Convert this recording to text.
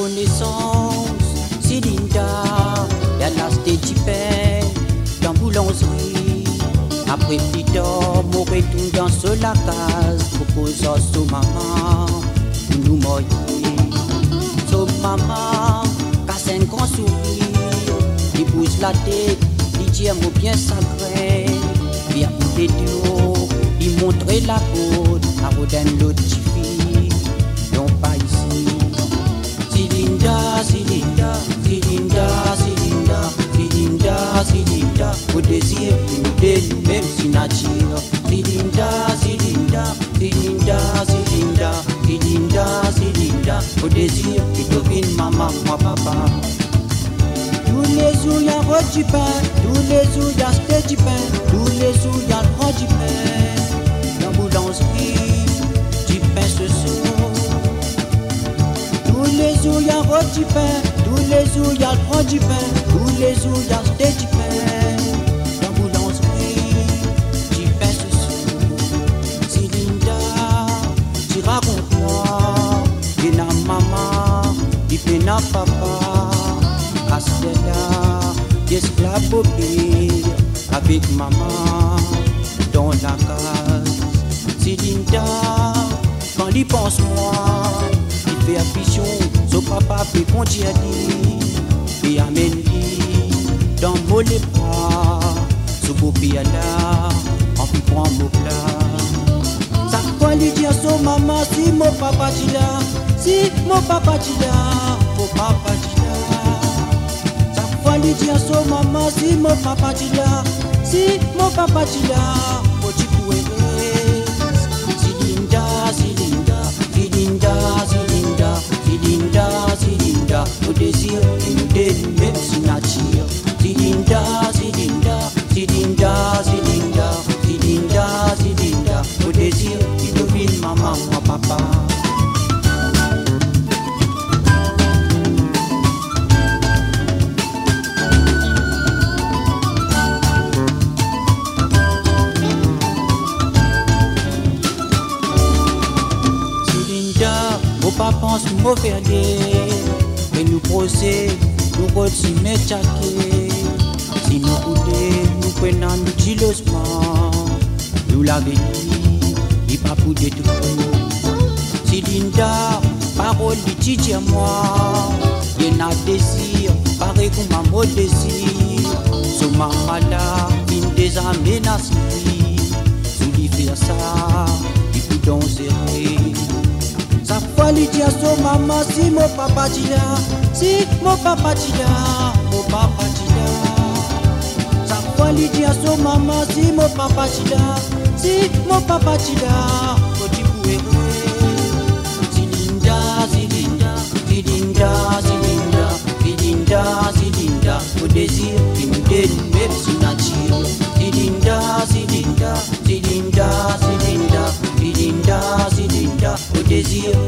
connaissance, c'est Linda, y'a la stage pain dans boulangerie. Après petit homme, on retourne dans la case, proposant son maman, pour nous moyer. Son maman, casse un grand sourire, il pousse la tête, il dit un mot bien sacré. Puis à bout des deux, il montre la côte, à Rodin l'autre fille, non pas ici. C'est Linda, c'est Linda, c'est Linda, c'est Linda, c'est Linda, c'est Linda, au désir de nous-mêmes si nature. C'est Linda, c'est Linda, c'est Linda, c'est Linda, c'est Linda, c'est Linda, au désir qui devine maman, moi papa. Tous les jours y'a un du pain, tous les jours y'a un du pain, tous les jours y'a un du pain. Dans boulangerie, du pain ce soir. Tous les jours y'a un du pain, tous les jours y'a un du pain, tous les jours y'a un du pain. Dans boulangerie, du pain ce soir. C'est Linda, tu racontes-moi, il y a maman, il y a papa. Castella, d'esclave bobé, avec maman dans la case. C'est Linda, quand il pense moi, il fait affliction, son papa fait qu'on t'y a dit, et amène-lui dans mon bras, ce beau pays là, en puis prend mon plat. Ça quoi lui dire son maman, si mon papa t'y là, si mon papa t'y là, mon papa t'y là. Lui dire son maman, si mon papa t'y là, si mon papa t'y là, faut t'y couer. C'est Linda, c'est Linda, c'est Linda, c'est Linda, c'est Linda, c'est Linda, au désir qui nous donne même si nature. C'est Linda, c'est Linda, c'est Linda, c'est Linda, c'est Linda, c'est Linda, au désir qui domine maman, mon papa. Pas pense mauvais aller, mais nous procès, nous continuons à chaquer. Si nous voulons, nous prenons nous chilosement, nous l'avons dit, il pas pour détruire. Si Linda, parole dit à moi, il y a désir, pareil comme ma mot désir. Sur ma maladie, il des aménaces, sous lui faire ça, il peut donc zérer. Ça faut lui dire à son maman, si mon papa t'y là, si mon papa t'y là, mon papa t'y là. Ça faut lui dire à son maman, si mon papa t'y là, si mon papa t'y là, faut t'y couer. C'est Linda, c'est Linda, c'est Linda, c'est Linda, c'est Linda, c'est Linda, au désir qui nous donne même si nature. C'est Linda, c'est Linda, c'est Linda, c'est Linda, c'est Linda, c'est Linda, au désir